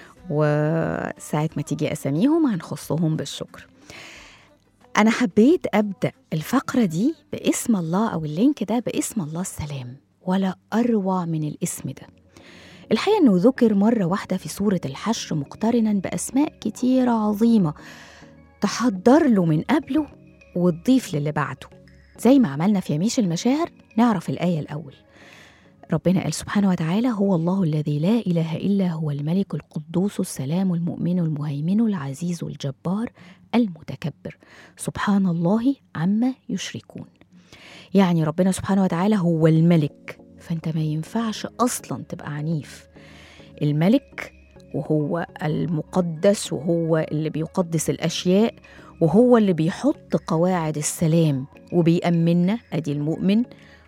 وساعة ما تيجي أساميهم هنخصهم بالشكر. أنا حبيت أبدأ الفقرة دي باسم الله، أو اللينك ده باسم الله السلام، ولا أروع من الاسم ده. الحقيقة أنه ذكر مرة واحدة في سورة الحشر مقترنا بأسماء كتيرة عظيمة تحضر له من قبله وتضيف للي بعده، زي ما عملنا في يميش المشاعر. نعرف الآية الأول. ربنا قال سبحانه وتعالى: هو الله الذي لا إله إلا هو الملك القدوس السلام المؤمن المهيمن العزيز الجبار المتكبر سبحان الله عما يشركون. يعني ربنا سبحانه وتعالى هو الملك، فأنت ما ينفعش أصلا تبقى عنيف. الملك، وهو المقدس، وهو اللي بيقدس الأشياء، وهو اللي بيحط قواعد السلام وبيأمننا، أدي المؤمن،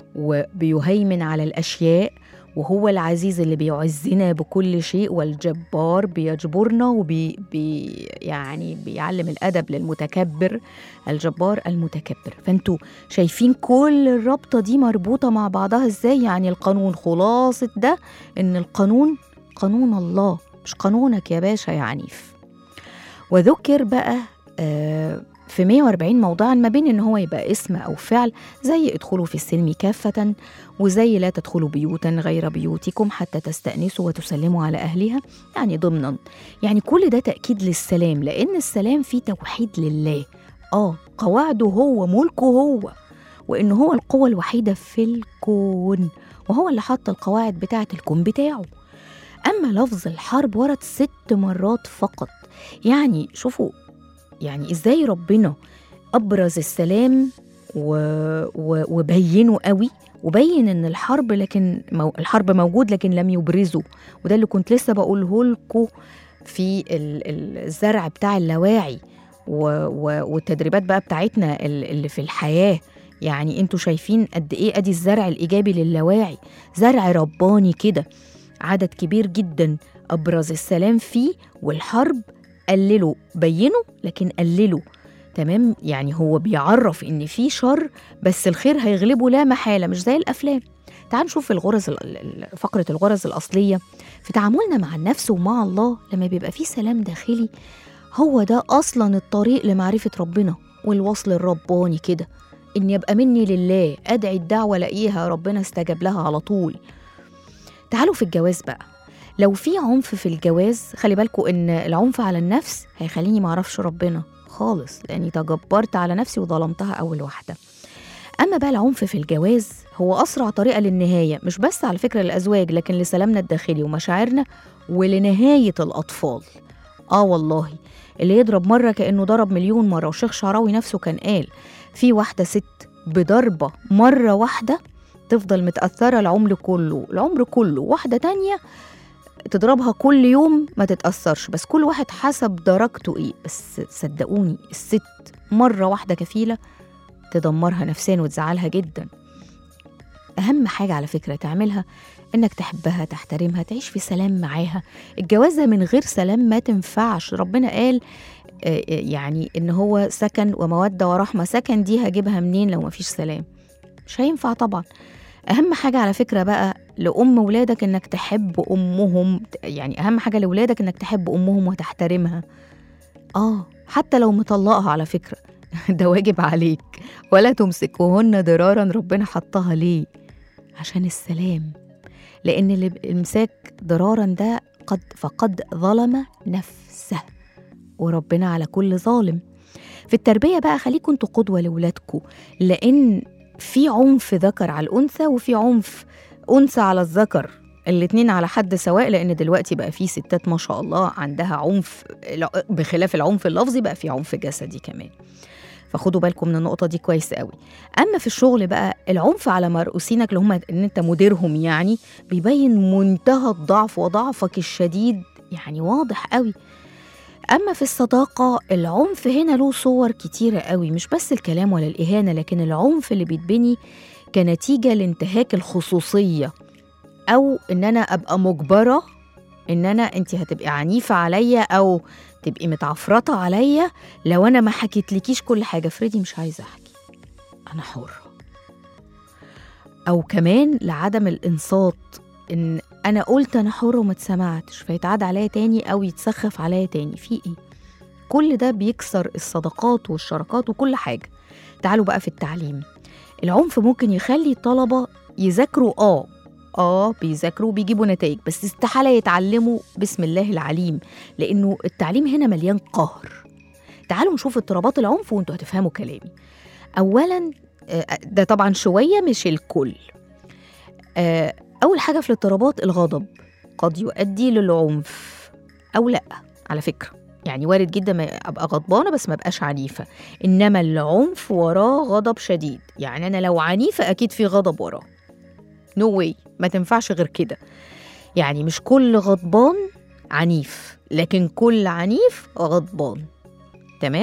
وبيهيمن على الأشياء، وهو العزيز اللي بيعزنا بكل شيء، والجبار بيجبرنا وبي بي يعني بيعلم الأدب للمتكبر، الجبار المتكبر. فانتوا شايفين كل الرابطة دي مربوطة مع بعضها ازاي؟ يعني القانون خلاصة ده إن القانون قانون الله مش قانونك يا باشا يا عنيف. وذكر بقى آه في مئة وأربعين موضعا ما بين إن هو يبقى اسم أو فعل، زي ادخلوا في السلم كافة، وزي لا تدخلوا بيوتا غير بيوتكم حتى تستأنسوا وتسلموا على أهلها، يعني ضمنا. يعني كل ده تأكيد للسلام، لأن السلام فيه توحيد لله، آه قواعده هو، ملكه هو، وإنه هو القوة الوحيدة في الكون، وهو اللي حط القواعد بتاعة الكون بتاعه. أما لفظ الحرب ورد ست مرات فقط. يعني شوفوا يعني إزاي ربنا أبرز السلام و... و... وبينه قوي، وبين إن الحرب لكن مو... الحرب موجود لكن لم يبرزه. وده اللي كنت لسه بقوله لكم في الزرع بتاع اللاواعي و... و... والتدريبات بقى بتاعتنا اللي في الحياة. يعني انتوا شايفين قد ايه ادي الزرع الإيجابي للاواعي، زرع رباني كده، عدد كبير جدا أبرز السلام فيه، والحرب قلله، بينه لكن قلله. تمام، يعني هو بيعرف إن في شر بس الخير هيغلبه لا محالة، مش زي الأفلام. تعال نشوف الغرز، فقرة الغرز الأصلية في تعاملنا مع النفس ومع الله. لما بيبقى فيه سلام داخلي، هو ده أصلا الطريق لمعرفة ربنا والوصل الرباني كده، إن يبقى مني لله، أدعي الدعوة لاقيها ربنا استجاب لها على طول. تعالوا في الجواز بقى، لو في عنف في الجواز، خلي بالكم إن العنف على النفس هيخليني معرفش ربنا خالص، لأني تجبرت على نفسي وظلمتها أول واحدة. أما بقى العنف في الجواز هو أسرع طريقة للنهاية، مش بس على فكرة للأزواج، لكن لسلامنا الداخلي ومشاعرنا ولنهاية الأطفال. آه والله، اللي يضرب مرة كأنه ضرب مليون مرة. وشيخ شعراوي نفسه كان قال في واحدة ست بضربة مرة واحدة تفضل متأثرة العمر كله العمر كله واحدة تانية تضربها كل يوم ما تتأثرش، بس كل واحد حسب درجته إيه. بس صدقوني الست مرة واحدة كفيلة تدمرها نفسيا وتزعلها جدا. أهم حاجة على فكرة تعملها إنك تحبها، تحترمها، تعيش في سلام معاها. الجوازة من غير سلام ما تنفعش. ربنا قال يعني إن هو سكن ومودة ورحمة. سكن دي هجيبها منين لو ما فيش سلام؟ مش هينفع طبعا. أهم حاجة على فكرة بقى لأم ولادك إنك تحب أمهم. يعني أهم حاجة لولادك إنك تحب أمهم وتحترمها. آه حتى لو مطلقها على فكرة ده واجب عليك. ولا تمسكوهن ضرارا، ربنا حطها ليه؟ عشان السلام. لأن اللي امساك ضرارا ده قد فقد ظلم نفسه، وربنا على كل ظالم. في التربية بقى خليكم انتوا قدوة لولادكم، لأن في عنف ذكر على الأنثى وفي عنف أنثى على الذكر، الاتنين على حد سواء. لأن دلوقتي بقى في ستات ما شاء الله عندها عنف، بخلاف العنف اللفظي بقى في عنف جسدي كمان. فخدوا بالكم من النقطة دي كويس قوي. أما في الشغل بقى العنف على مرؤوسينك اللي هم إن أنت مديرهم، يعني بيبين منتهى الضعف وضعفك الشديد، يعني واضح قوي. أما في الصداقة العنف هنا له صور كتيرة قوي، مش بس الكلام ولا الإهانة، لكن العنف اللي بيتبني كنتيجة لانتهاك الخصوصية، أو إن أنا أبقى مجبرة إن أنا أنت هتبقي عنيفة عليا أو تبقي متعفرطة عليا لو أنا ما حكيتلكيش كل حاجة. فريدي مش عايزة أحكي، أنا حرة. أو كمان لعدم الإنصات، إن أنا قلت أنا حرة وما تسمعتش فيتعاد عليا تاني أو يتسخف عليا تاني. في إيه؟ كل ده بيكسر الصداقات والشراكات وكل حاجة. تعالوا بقى في التعليم. العنف ممكن يخلي الطلبة يذاكروا آه آه بيذاكروا وبيجيبوا نتائج، بس استحالة يتعلموا بسم الله العليم، لأنه التعليم هنا مليان قهر. تعالوا نشوف اضطرابات العنف وانتوا هتفهموا كلامي. أولاً ده طبعاً شوية مش الكل. أول حاجة في الاضطرابات الغضب قد يؤدي للعنف أو لأ. على فكرة يعني وارد جدا ما أبقى غضبانة بس ما بقاش عنيفة، إنما العنف وراه غضب شديد. يعني أنا لو عنيفة أكيد في غضب وراه، no way، ما تنفعش غير كده. يعني مش كل غضبان عنيف، لكن كل عنيف غضبان. تمام؟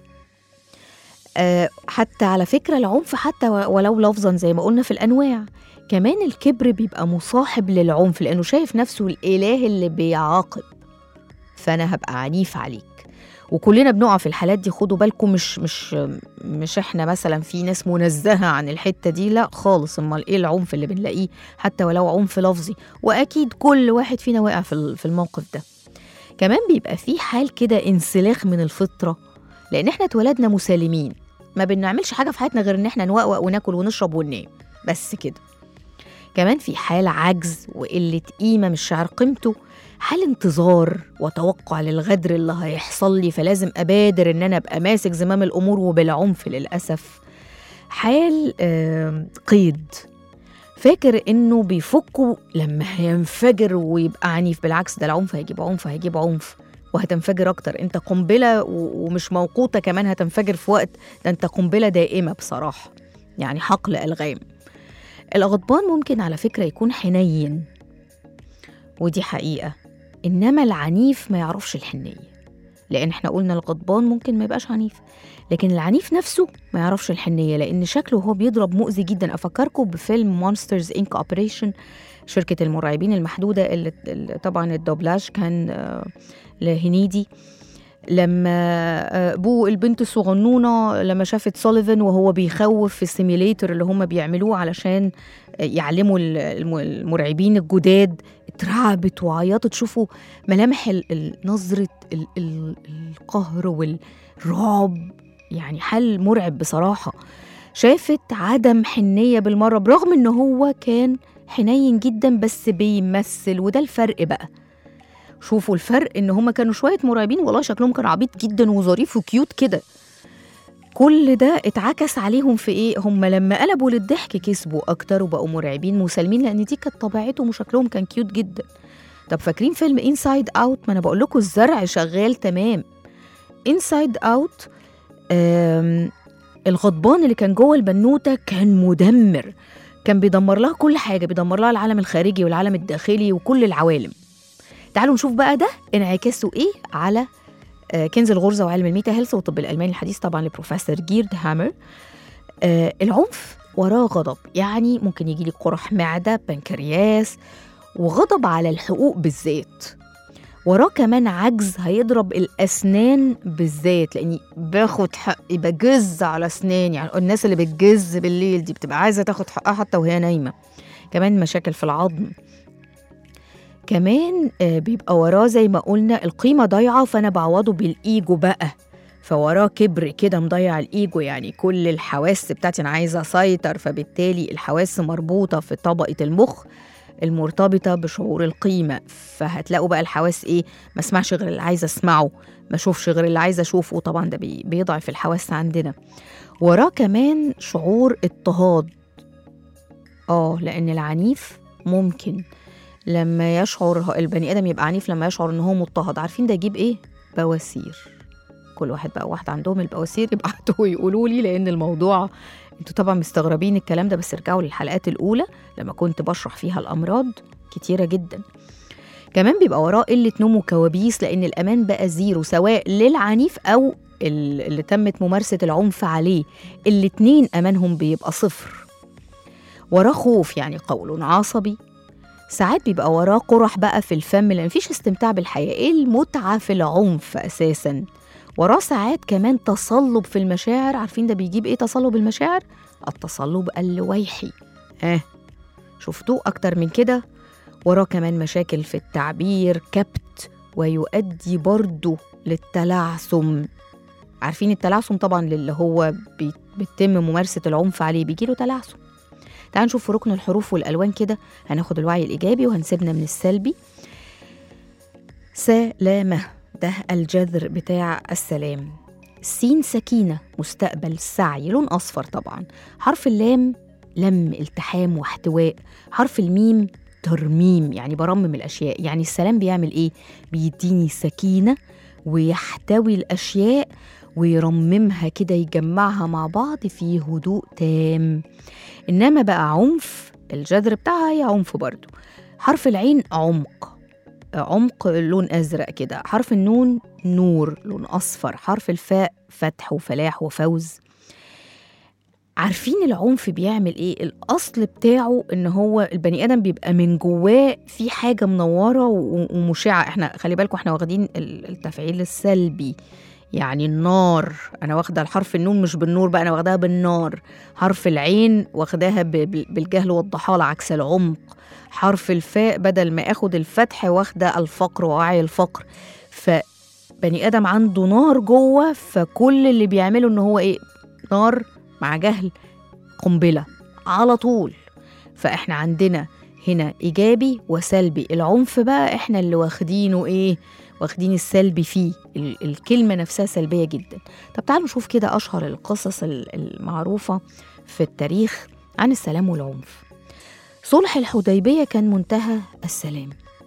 أه حتى على فكرة العنف حتى ولو لفظا زي ما قلنا في الأنواع، كمان الكبر بيبقى مصاحب للعنف، لأنه شايف نفسه الإله اللي بيعاقب، فأنا هبقى عنيف عليك. وكلنا بنقع في الحالات دي، خدوا بالكم، مش مش مش احنا مثلا في ناس منزهة عن الحتة دي، لا خالص. امال ايه العنف اللي بنلاقيه حتى ولو عنف لفظي؟ واكيد كل واحد فينا واقع في في الموقف ده. كمان بيبقى في حال كده انسلاخ من الفطرة، لان احنا اتولدنا مسالمين، ما بنعملش حاجة في حياتنا غير ان احنا نوقوق وناكل ونشرب وننام بس كده. كمان في حال عجز وقلة قيمة، مش شعر قيمته، حال انتظار وتوقع للغدر اللي هيحصل لي، فلازم أبادر إن أنا أبقى ماسك زمام الأمور وبالعنف للأسف. حال آه قيد، فاكر إنه بيفكوا لما هينفجر ويبقى عنيف. بالعكس، ده العنف هيجيب عنف هيجيب عنف وهتنفجر أكتر. أنت قنبلة ومش موقوتة كمان، هتنفجر في وقت، ده أنت قنبلة دائمة بصراحة، يعني حقل ألغام. الغضبان ممكن على فكرة يكون حنين، ودي حقيقة، إنما العنيف ما يعرفش الحنية، لأن احنا قلنا الغضبان ممكن ما يبقاش عنيف، لكن العنيف نفسه ما يعرفش الحنية، لأن شكله هو بيضرب مؤذي جدا. أفكركم بفيلم مونسترز إنك أوبريشن، شركة المرعبين المحدودة، اللي طبعا الدوبلاج كان لهنيدي، لما بو البنت الصغنونة لما شافت سوليفان وهو بيخوف في السيميليتر اللي هم بيعملوه علشان يعلموا المرعبين الجداد، اترعبت وعيطت. شوفوا ملامح نظرة القهر والرعب، يعني حل مرعب بصراحة. شافت عدم حنية بالمرة، برغم انه هو كان حنين جدا بس بيمثل، وده الفرق بقى. شوفوا الفرق، ان هما كانوا شوية مرعبين والله شكلهم كان عبيط جدا وظريف وكيوت كده، كل ده اتعكس عليهم في ايه؟ هما لما قلبوا للضحك كسبوا اكتر وبقوا مرعبين مسالمين، لان دي كانت طبيعتهم وشكلهم كان كيوت جدا. طب فاكرين فيلم انسايد اوت؟ ما انا بقول لكم الزرع شغال تمام. انسايد اوت، الغضبان اللي كان جوه البنوتة كان مدمر، كان بيدمر لها كل حاجة، بيدمر لها العالم الخارجي والعالم الداخلي وكل العوالم. تعالوا نشوف بقى ده انعكاسه ايه على كنز الغرزة وعلم الميتا هيلث والطب الألماني الحديث طبعا لبروفيسور جيرد هامر. آه العنف وراه غضب، يعني ممكن يجي لك قرح معدة، بنكرياس، وغضب على الحقوق بالذات. وراه كمان عجز، هيضرب الأسنان بالذات، لأني باخد حقي، بجز على أسناني، يعني الناس اللي بتجز بالليل دي بتبقى عايزة تاخد حقها حتى وهي نايمة. كمان مشاكل في العظم. كمان بيبقى وراه زي ما قلنا القيمة ضايعة، فأنا بعوضه بالإيجو بقى، فوراه كبر كده مضيع الإيجو، يعني كل الحواس بتاعتي أنا عايزة أسيطر، فبالتالي الحواس مربوطة في طبقة المخ المرتبطة بشعور القيمة، فهتلاقوا بقى الحواس إيه؟ ما اسمعش غير اللي عايزة أسمعه، ما أشوفش غير اللي عايزة أشوفه، طبعا ده بيضعف الحواس عندنا. وراه كمان شعور اضطهاد، آه لأن العنيف ممكن لما يشعر البني آدم يبقى عنيف لما يشعر إن هو مضطهد. عارفين ده يجيب إيه؟ بواسير. كل واحد بقى واحد عندهم البواسير يبعتوا يقولوا لي، لأن الموضوع انتوا طبعا مستغربين الكلام ده، بس ارجعوا للحلقات الأولى لما كنت بشرح فيها الأمراض كتيرة جدا. كمان بيبقى وراه قلة نوم وكوابيس، لأن الأمان بقى زيرو سواء للعنيف أو اللي تمت ممارسة العنف عليه، الاتنين أمانهم بيبقى صفر. وراه خوف، يعني قول عصبي. ساعات بيبقى وراه قرح بقى في الفم، لأن مفيش استمتاع بالحياة. إيه المتعة في العنف أساساً؟ وراه ساعات كمان تصلب في المشاعر. عارفين ده بيجيب إيه تصلب المشاعر؟ التصلب اللويحي. ها آه. شفتوه أكتر من كده؟ وراه كمان مشاكل في التعبير، كبت، ويؤدي برضو للتلعثم. عارفين التلعثم طبعا اللي هو بيتم ممارسة العنف عليه بيجيله تلعثم. تعالوا نشوف في ركن الحروف والألوان كده، هناخد الوعي الإيجابي وهنسيبنا من السلبي. سلامة، ده الجذر بتاع السلام. السين سكينة، مستقبل، سعي، لون أصفر طبعا. حرف اللام لم، التحام واحتواء. حرف الميم ترميم، يعني برمم الأشياء. يعني السلام بيعمل إيه؟ بيديني سكينة ويحتوي الأشياء ويرممها كده، يجمعها مع بعض في هدوء تام. إنما بقى عنف، الجذر بتاعها هي عنف برضو. حرف العين عمق، عمق لون أزرق كده. حرف النون نور لون أصفر. حرف الفاء فتح وفلاح وفوز. عارفين العنف بيعمل ايه؟ الأصل بتاعه ان هو البني آدم بيبقى من جواه في حاجة منورة ومشعة. احنا خلي بالكم احنا واخدين التفعيل السلبي، يعني النار. انا واخده الحرف النون مش بالنور بقى، انا واخداها بالنار. حرف العين واخداها بالجهل والضحالة عكس العمق. حرف الفاء بدل ما اخد الفتح واخده الفقر ووعي الفقر. فبني آدم عنده نار جوه، فكل اللي بيعمله ان هو ايه؟ نار مع جهل قنبلة على طول. فاحنا عندنا هنا إيجابي وسلبي. العنف بقى احنا اللي واخدينه ايه؟ واخدين السلبي فيه. الكلمة نفسها سلبية جدا. طب تعالوا نشوف كده أشهر القصص المعروفة في التاريخ عن السلام والعنف. صلح الحديبية كان منتهى السلام.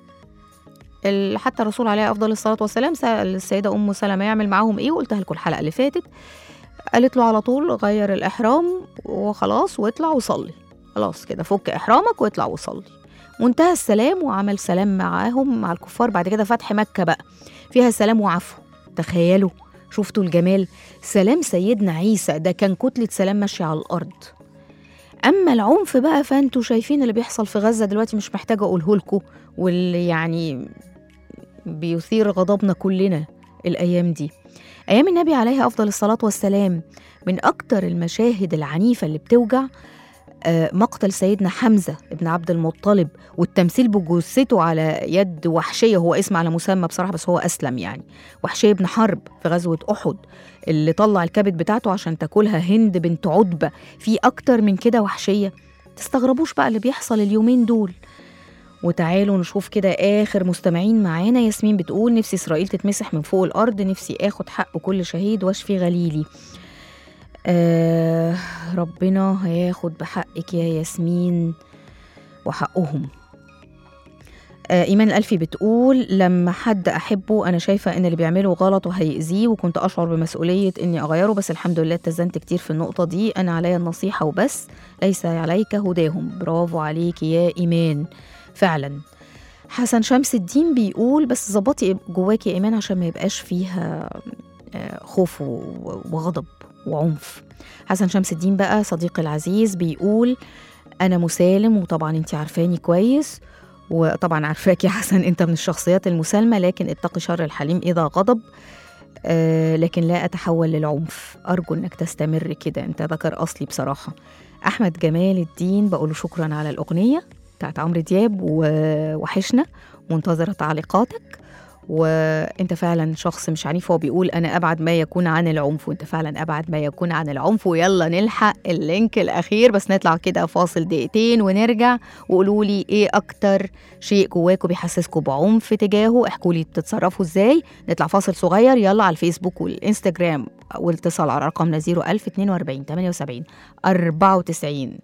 حتى الرسول عليه أفضل الصلاة والسلام سأل السيدة أم سلمة يعمل معاهم إيه، وقلتها لكم الحلقة اللي فاتت. قالت له على طول غير الإحرام وخلاص واطلع وصلي، خلاص كده فك إحرامك واطلع وصلي. منتهى السلام، وعمل سلام معاهم مع الكفار. بعد كده فتح مكة بقى فيها سلام وعفو. تخيلوا، شفتوا الجمال. سلام سيدنا عيسى ده كان كتلة سلام ماشية على الأرض. أما العنف بقى فأنتوا شايفين اللي بيحصل في غزة دلوقتي، مش محتاجة أقوله لكم، واللي يعني بيثير غضبنا كلنا الأيام دي. أيام النبي عليه أفضل الصلاة والسلام من أكتر المشاهد العنيفة اللي بتوجع مقتل سيدنا حمزة ابن عبد المطلب، والتمثيل بجثته على يد وحشية، هو اسم على مسمى بصراحة بس هو أسلم يعني، وحشية بن حرب في غزوة أحد اللي طلع الكبد بتاعته عشان تاكلها هند بنت عتبة. في أكتر من كده وحشية؟ تستغربوش بقى اللي بيحصل اليومين دول. وتعالوا نشوف كده آخر مستمعين معانا. ياسمين بتقول نفسي إسرائيل تتمسح من فوق الأرض، نفسي آخد حق كل شهيد واشفي غليلي. آه ربنا هياخد بحقك يا ياسمين وحقهم. آه إيمان الألفي بتقول لما حد أحبه أنا شايفة إن اللي بيعمله غلط وهيأذيه، وكنت أشعر بمسؤولية إني أغيره، بس الحمد لله اتزنت كتير في النقطة دي. أنا عليا النصيحة وبس، ليس عليك هداهم. برافو عليك يا إيمان. فعلا. حسن شمس الدين بيقول بس ظبطي جواكي يا إيمان عشان ما يبقاش فيها خوف وغضب وعنف. حسن شمس الدين بقى صديقي العزيز بيقول أنا مسالم، وطبعا أنت عارفاني كويس، وطبعا عارفاك يا حسن أنت من الشخصيات المسالمة، لكن اتقي شر الحليم إذا غضب. آه لكن لا أتحول للعنف، أرجو أنك تستمر كده، أنت ذكر أصلي بصراحة. أحمد جمال الدين بقوله شكرا على الأغنية بتاعت عمرو دياب ووحشنا، منتظرة تعليقاتك. وانت فعلا شخص مش عنيف. هو بيقول انا ابعد ما يكون عن العنف، وانت فعلا ابعد ما يكون عن العنف. ويلا نلحق اللينك الاخير، بس نطلع كده فاصل دقيقتين ونرجع. وقولوا لي ايه اكتر شيء جواكم بيحسسكم بعنف تجاهه، احكوا لي بتتصرفوا ازاي. نطلع فاصل صغير، يلا على الفيسبوك والانستجرام، والاتصال على رقمنا صفر ألف اتنين وأربعين تمانية وسبعين أربعة وتسعين.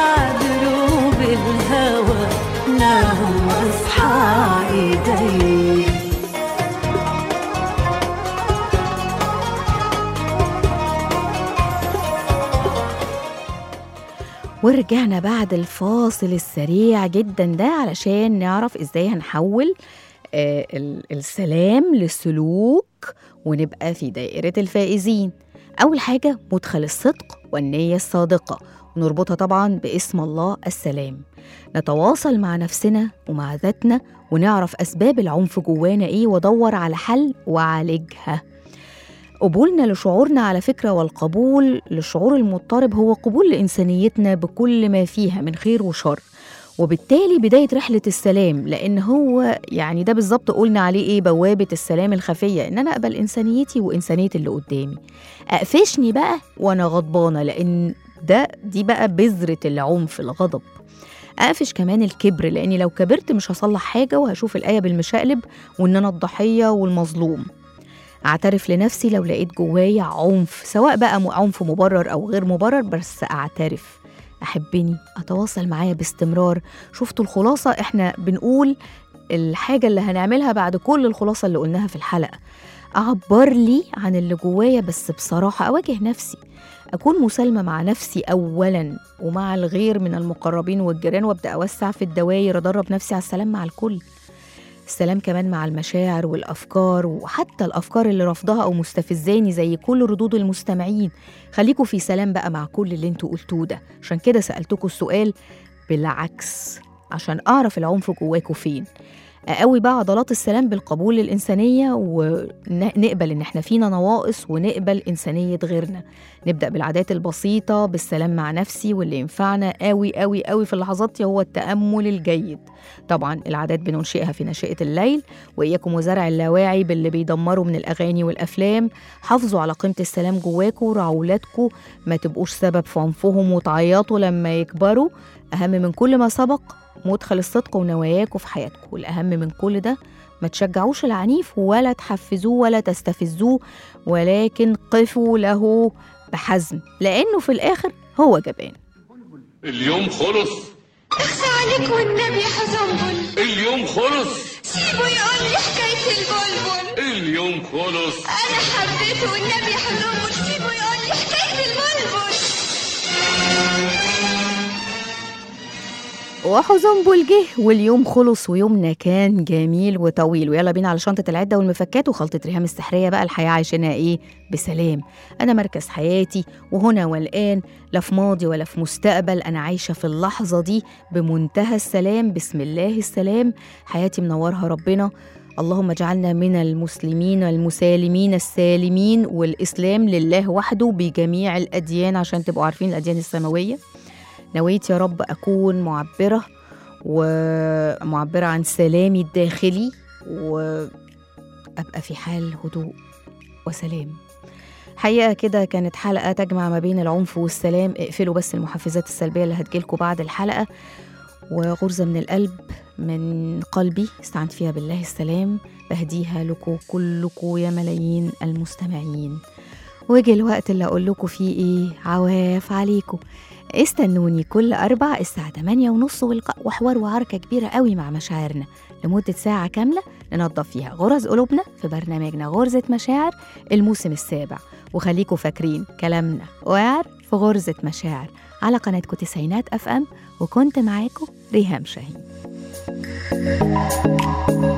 دروب الهوى نام واصحى ايدي. ورجعنا بعد الفاصل السريع جدا ده علشان نعرف ازاي هنحول آه السلام للسلوك ونبقى في دائرة الفائزين. أول حاجة مدخل الصدق والنية الصادقة، ونربطها طبعا باسم الله السلام. نتواصل مع نفسنا ومع ذاتنا ونعرف أسباب العنف جوانا إيه ودور على حل وعالجها. قبولنا لشعورنا على فكرة، والقبول للشعور المضطرب هو قبول لإنسانيتنا بكل ما فيها من خير وشر، وبالتالي بداية رحلة السلام، لأن هو يعني ده بالظبط قلنا عليه إيه، بوابة السلام الخفية، إن أنا أقبل إنسانيتي وإنسانية اللي قدامي. أقفشني بقى وأنا غضبانة، لأن ده دي بقى بذرة العنف، الغضب. أقفش كمان الكبر، لأني لو كبرت مش هصلح حاجة وهشوف الآية بالمشقلب وإن أنا الضحية والمظلوم. أعترف لنفسي لو لقيت جوايا عنف، سواء بقى عنف مبرر أو غير مبرر، بس أعترف. أحبني، أتواصل معايا باستمرار. شفتوا الخلاصة؟ إحنا بنقول الحاجة اللي هنعملها بعد كل الخلاصة اللي قلناها في الحلقة. أعبر لي عن اللي جوايا بس بصراحة، أواجه نفسي، أكون مسالمة مع نفسي أولاً ومع الغير من المقربين والجيران، وأبدأ أوسع في الدوائر، أدرب نفسي على السلام مع الكل. السلام كمان مع المشاعر والأفكار، وحتى الأفكار اللي رفضها أو مستفزاني زي كل ردود المستمعين. خليكوا في سلام بقى مع كل اللي انتوا قلتوه ده، عشان كده سألتكوا السؤال بالعكس، عشان أعرف العنف جواكوا فين. أقوي بقى عضلات السلام بالقبول للإنسانية، ونقبل إن احنا فينا نواقص ونقبل إنسانية غيرنا. نبدأ بالعادات البسيطة، بالسلام مع نفسي، واللي ينفعنا قوي قوي قوي في اللحظات دي هو التأمل الجيد. طبعا العادات بننشئها في نشأة الليل، وإياكم وزرع اللاواعي باللي بيدمروا من الأغاني والأفلام. حافظوا على قيمة السلام جواكم، ورعوا ولادكم ما تبقوش سبب في عنفهم وتعيطوا لما يكبروا. أهم من كل ما سبق مدخل الصدق ونواياكم في حياتكم، والأهم من كل ده ما تشجعوش العنيف ولا تحفزوه ولا تستفزوه، ولكن قفوا له بحزم، لأنه في الآخر هو جبان. اليوم خلص. اخفى عليك والنبي يا حزنبل. اليوم خلص. سيبه يقول لي حكاية البلبل. اليوم خلص. أنا حبيته والنبي يا حزنبل، سيبه يقول لي حكاية البلبل. وحزنبل جه واليوم خلص، ويومنا كان جميل وطويل. ويلا بينا على شنطة العدة والمفكات وخلطة ريهام السحرية بقى. الحياة عايشينها ايه؟ بسلام. أنا مركز حياتي وهنا والآن، لا في ماضي ولا في مستقبل. أنا عايشة في اللحظة دي بمنتهى السلام، بسم الله السلام. حياتي منورها ربنا. اللهم اجعلنا من المسلمين المسالمين السالمين، والإسلام لله وحده بجميع الأديان، عشان تبقوا عارفين الأديان السماوية. نويت يا رب أكون معبرة ومعبرة عن سلامي الداخلي، وأبقى في حال هدوء وسلام. حقيقة كده كانت حلقة تجمع ما بين العنف والسلام. اقفلوا بس المحفزات السلبية اللي هتجيلكوا بعد الحلقة. وغرزة من القلب من قلبي استعنت فيها بالله السلام، بهديها لكم كلكم يا ملايين المستمعين. وجه الوقت اللي أقول لكم فيه إيه، عواف عليكم. استنوني كل أربع الساعة تمانية ونص، والقاء وحوار وعركة كبيرة قوي مع مشاعرنا لمدة ساعة كاملة ننظف فيها غرز قلوبنا في برنامجنا غرزة مشاعر الموسم السابع. وخليكم فاكرين كلامنا وعر في غرزة مشاعر على قناتكم تسعينات أف أم، وكنت معاكم ريهام شاهين.